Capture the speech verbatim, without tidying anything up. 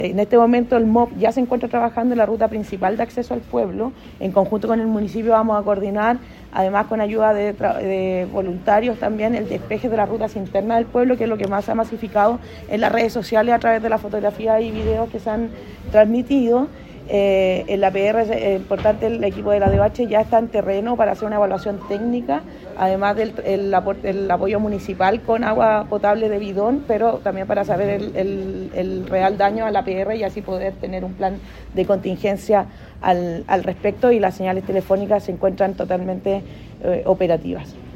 En este momento el M O P ya se encuentra trabajando en la ruta principal de acceso al pueblo. En conjunto con el municipio vamos a coordinar, además con ayuda de, de voluntarios también, el despeje de las rutas internas del pueblo, que es lo que más se ha masificado en las redes sociales a través de las fotografías y videos que se han transmitido. Eh, en la P R es importante, el equipo de la D O H ya está en terreno para hacer una evaluación técnica, además del el, el apoyo municipal con agua potable de bidón, pero también para saber el, el, el real daño a la P R y así poder tener un plan de contingencia al, al respecto, y las señales telefónicas se encuentran totalmente eh, operativas.